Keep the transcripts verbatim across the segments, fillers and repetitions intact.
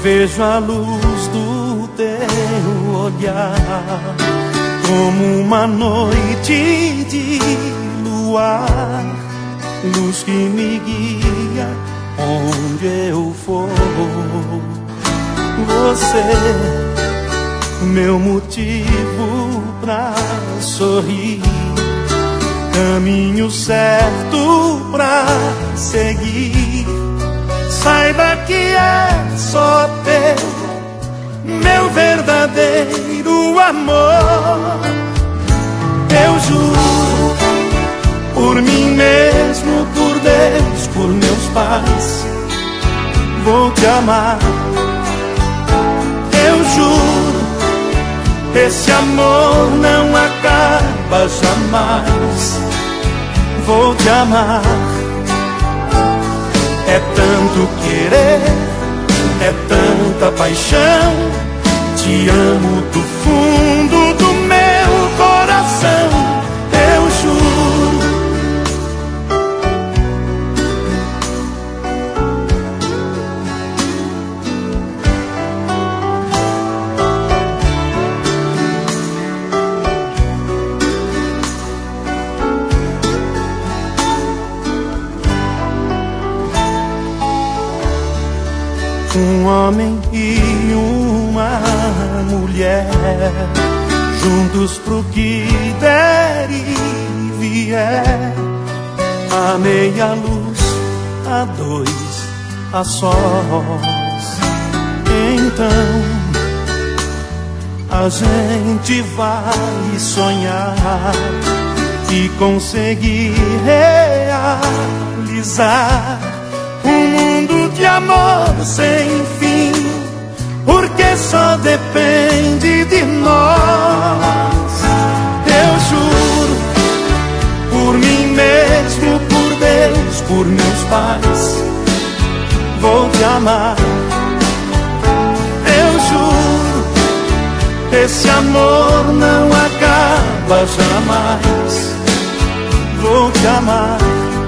vejo a luz do teu olhar como uma noite de luar, luz que me guia onde eu for. Você, meu motivo pra sorrir, caminho certo pra seguir. Saiba que é só teu, meu verdadeiro amor. Eu juro, por mim mesmo, por Deus, por meus pais, vou te amar. Eu juro, esse amor não acaba jamais. Vou te amar. É tanto querer, é tanta paixão. Te amo do fundo do meu coração. Eu juro. Um homem e uma mulher, juntos pro que der e vier. A meia luz, a dois, a sós. Então a gente vai sonhar e conseguir realizar um mundo de amor sem fim, porque só depende de nós. Eu juro, por mim mesmo, por Deus, por meus pais, vou te amar. Eu juro, esse amor não acaba jamais. Vou te amar.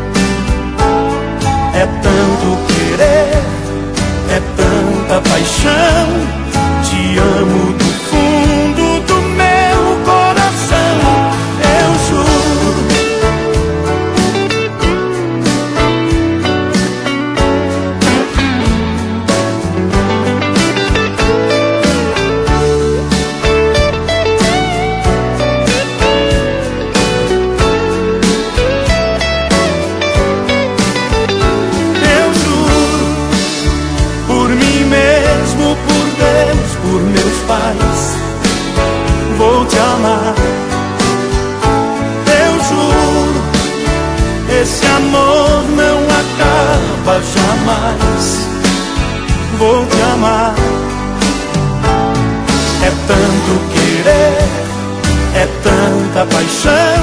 É tanto querer, é tanta paixão. Te amo do fundo do meu coração. Eu juro. Por meus pais, vou te amar. Eu juro, esse amor não acaba jamais. Vou te amar. É tanto querer, é tanta paixão.